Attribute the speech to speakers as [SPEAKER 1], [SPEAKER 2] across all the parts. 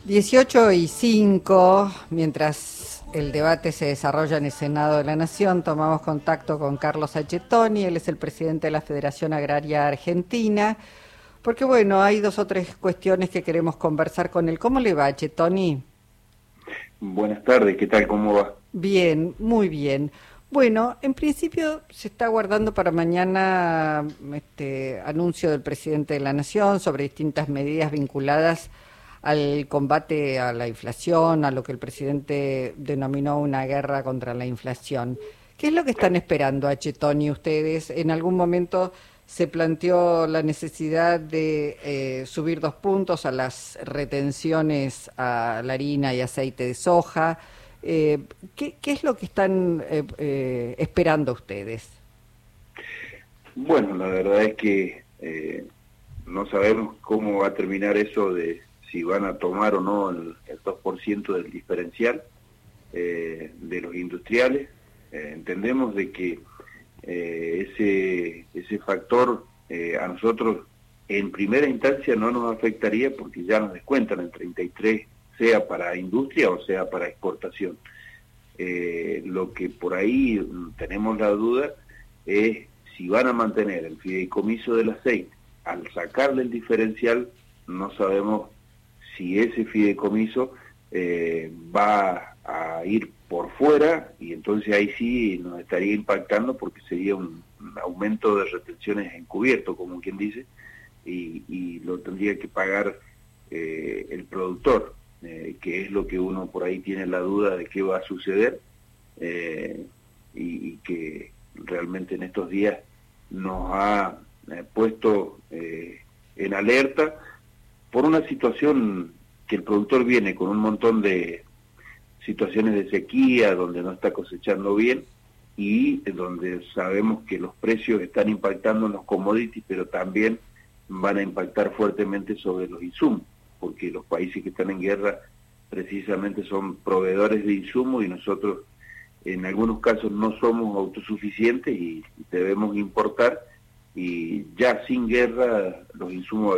[SPEAKER 1] 18:05, mientras el debate se desarrolla en el Senado de la Nación, tomamos contacto con Carlos Achetoni, él es el presidente de la Federación Agraria Argentina, porque bueno, hay dos o tres cuestiones que queremos conversar con él. ¿Cómo le va, Achetoni?
[SPEAKER 2] Buenas tardes, ¿qué tal? ¿Cómo va?
[SPEAKER 1] Bien, muy bien. Bueno, en principio se está guardando para mañana este anuncio del presidente de la Nación sobre distintas medidas vinculadas al combate a la inflación, a lo que el presidente denominó una guerra contra la inflación. ¿Qué es lo que están esperando, Achetoni, ustedes? ¿En algún momento se planteó la necesidad de subir 2 puntos a las retenciones a la harina y aceite de soja? ¿Qué es lo que están esperando ustedes?
[SPEAKER 2] Bueno, la verdad es que no sabemos cómo va a terminar eso de si van a tomar o no el 2% del diferencial de los industriales. Entendemos de que ese factor a nosotros en primera instancia no nos afectaría porque ya nos descuentan el 33, sea para industria o sea para exportación. Lo que por ahí tenemos la duda es si van a mantener el fideicomiso del aceite. Al sacarle el diferencial no sabemos si ese fideicomiso va a ir por fuera, y entonces ahí sí nos estaría impactando porque sería un aumento de retenciones encubierto, como quien dice, y lo tendría que pagar el productor, que es lo que uno por ahí tiene la duda de qué va a suceder, y que realmente en estos días nos ha puesto en alerta por una situación que el productor viene con un montón de situaciones de sequía, donde no está cosechando bien y donde sabemos que los precios están impactando en los commodities, pero también van a impactar fuertemente sobre los insumos, porque los países que están en guerra precisamente son proveedores de insumos y nosotros en algunos casos no somos autosuficientes y debemos importar, y ya sin guerra los insumos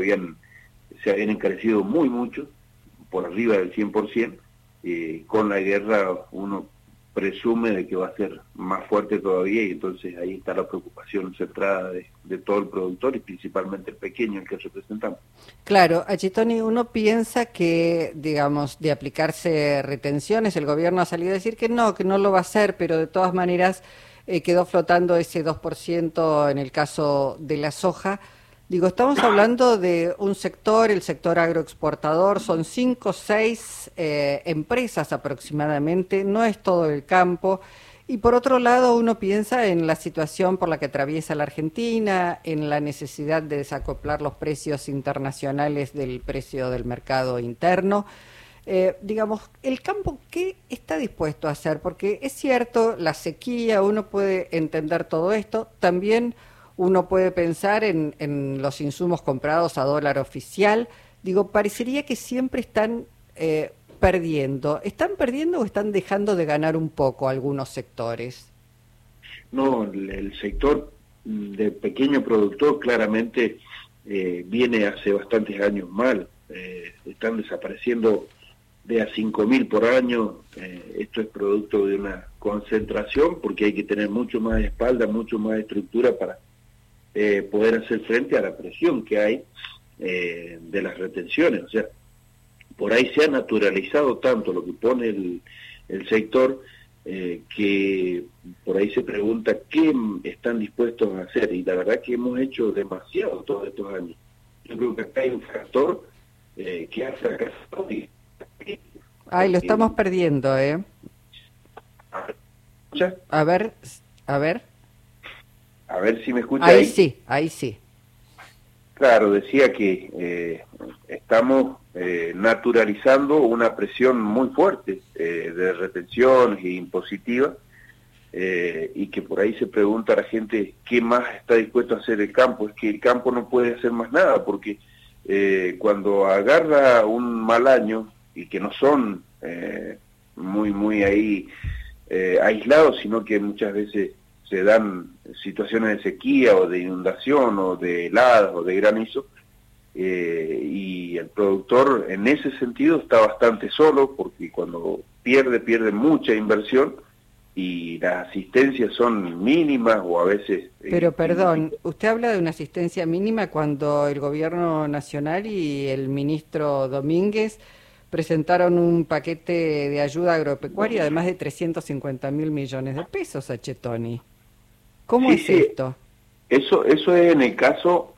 [SPEAKER 2] se habían encarecido mucho, por arriba del 100%, con la guerra uno presume de que va a ser más fuerte todavía, y entonces ahí está la preocupación centrada de todo el productor y principalmente el pequeño, el que representamos.
[SPEAKER 1] Claro, Achetoni, uno piensa que, digamos, de aplicarse retenciones, el gobierno ha salido a decir que no lo va a hacer, pero de todas maneras quedó flotando ese 2% en el caso de la soja. Digo, estamos hablando de un sector, el sector agroexportador, son 5 o 6 empresas aproximadamente, no es todo el campo. Y por otro lado, uno piensa en la situación por la que atraviesa la Argentina, en la necesidad de desacoplar los precios internacionales del precio del mercado interno. Digamos, el campo, ¿qué está dispuesto a hacer? Porque es cierto, la sequía, uno puede entender todo esto, también uno puede pensar en los insumos comprados a dólar oficial. Digo, parecería que siempre están perdiendo. ¿Están perdiendo o están dejando de ganar un poco algunos sectores?
[SPEAKER 2] No, el sector de pequeño productor claramente viene hace bastantes años mal. Están desapareciendo de a 5.000 por año. Esto es producto de una concentración, porque hay que tener mucho más espalda, mucho más estructura para poder hacer frente a la presión que hay de las retenciones. O sea, por ahí se ha naturalizado tanto lo que pone el sector, que por ahí se pregunta qué están dispuestos a hacer, y la verdad que hemos hecho demasiado todos estos años. Yo creo que acá hay un factor que ha fracasado.
[SPEAKER 1] Ay, lo estamos perdiendo, ¿eh?
[SPEAKER 2] ¿Escucha?
[SPEAKER 1] A ver, a ver.
[SPEAKER 2] A ver si me escucha
[SPEAKER 1] Ahí
[SPEAKER 2] ahí.
[SPEAKER 1] sí, ahí sí.
[SPEAKER 2] Claro, decía que estamos naturalizando una presión muy fuerte de retención e impositiva, y que por ahí se pregunta a la gente qué más está dispuesto a hacer el campo. Es que el campo no puede hacer más nada, porque cuando agarra un mal año, y que no son muy ahí aislados, sino que muchas veces se dan situaciones de sequía o de inundación o de heladas o de granizo, y el productor en ese sentido está bastante solo, porque cuando pierde mucha inversión y las asistencias son mínimas o a veces...
[SPEAKER 1] Pero perdón, usted habla de una asistencia mínima cuando el gobierno nacional y el ministro Domínguez presentaron un paquete de ayuda agropecuaria de más de 350.000 millones de pesos a Chetoni. ¿Cómo
[SPEAKER 2] Sí,
[SPEAKER 1] es
[SPEAKER 2] sí,
[SPEAKER 1] esto?
[SPEAKER 2] eso es en el caso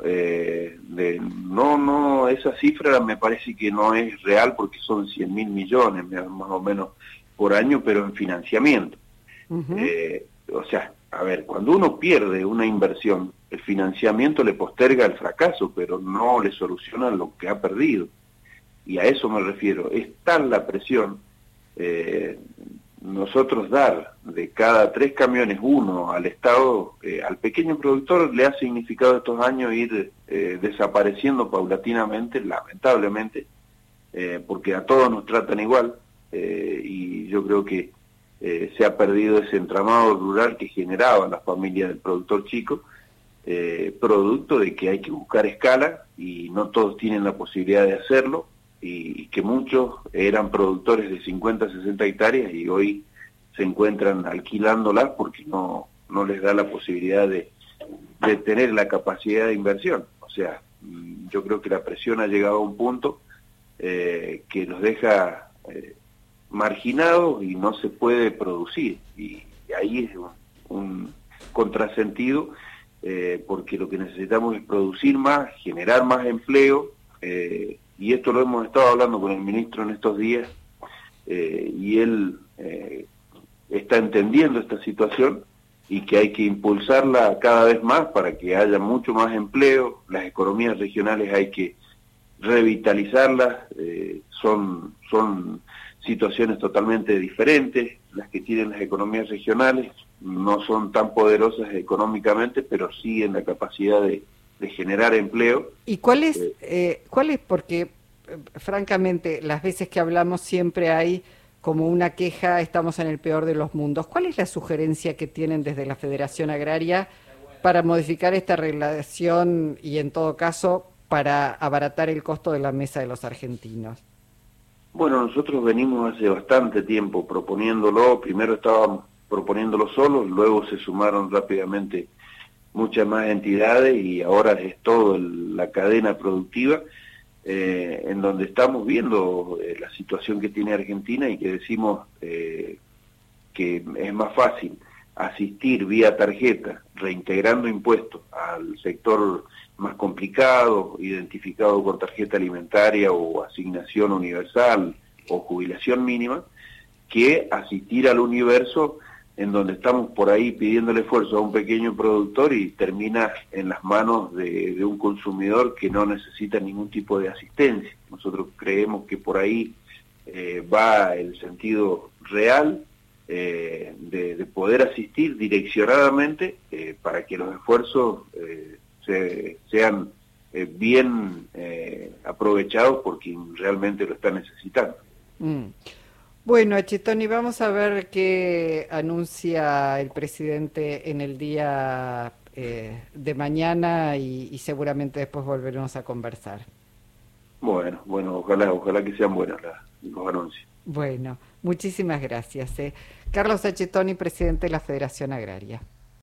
[SPEAKER 2] no, esa cifra me parece que no es real porque son 100.000 millones más o menos por año, pero en financiamiento.
[SPEAKER 1] Ujú.
[SPEAKER 2] O sea, a ver, cuando uno pierde una inversión, el financiamiento le posterga el fracaso, pero no le soluciona lo que ha perdido. Y a eso me refiero. Es tal la presión, eh, nosotros dar de cada 3 camiones uno al Estado, al pequeño productor le ha significado estos años ir desapareciendo paulatinamente, lamentablemente, porque a todos nos tratan igual, y yo creo que se ha perdido ese entramado rural que generaba la familia del productor chico, producto de que hay que buscar escala y no todos tienen la posibilidad de hacerlo, y que muchos eran productores de 50, 60 hectáreas y hoy se encuentran alquilándolas porque no les da la posibilidad de tener la capacidad de inversión. O sea, yo creo que la presión ha llegado a un punto que los deja marginados y no se puede producir. Y ahí es un contrasentido, porque lo que necesitamos es producir más, generar más empleo, y esto lo hemos estado hablando con el ministro en estos días, y él está entendiendo esta situación y que hay que impulsarla cada vez más para que haya mucho más empleo. Las economías regionales hay que revitalizarlas, son situaciones totalmente diferentes. Las que tienen las economías regionales no son tan poderosas económicamente, pero sí en la capacidad de generar empleo.
[SPEAKER 1] ¿Y cuál es, porque francamente las veces que hablamos siempre hay como una queja, estamos en el peor de los mundos? ¿Cuál es la sugerencia que tienen desde la Federación Agraria para modificar esta regulación y en todo caso para abaratar el costo de la mesa de los argentinos?
[SPEAKER 2] Bueno, nosotros venimos hace bastante tiempo proponiéndolo. Primero estábamos proponiéndolo solos, luego se sumaron rápidamente muchas más entidades y ahora es toda la cadena productiva, en donde estamos viendo la situación que tiene Argentina y que decimos que es más fácil asistir vía tarjeta, reintegrando impuestos al sector más complicado, identificado por tarjeta alimentaria o asignación universal o jubilación mínima, que asistir al universo en donde estamos por ahí pidiéndole esfuerzo a un pequeño productor y termina en las manos de un consumidor que no necesita ningún tipo de asistencia. Nosotros creemos que por ahí va el sentido real de poder asistir direccionadamente para que los esfuerzos sean bien aprovechados por quien realmente lo está necesitando.
[SPEAKER 1] Mm. Bueno, Chetoni, vamos a ver qué anuncia el presidente en el día de mañana y seguramente después volveremos a conversar.
[SPEAKER 2] Bueno, ojalá que sean buenos los anuncios.
[SPEAKER 1] Bueno, muchísimas gracias. Carlos Chetoni, presidente de la Federación Agraria.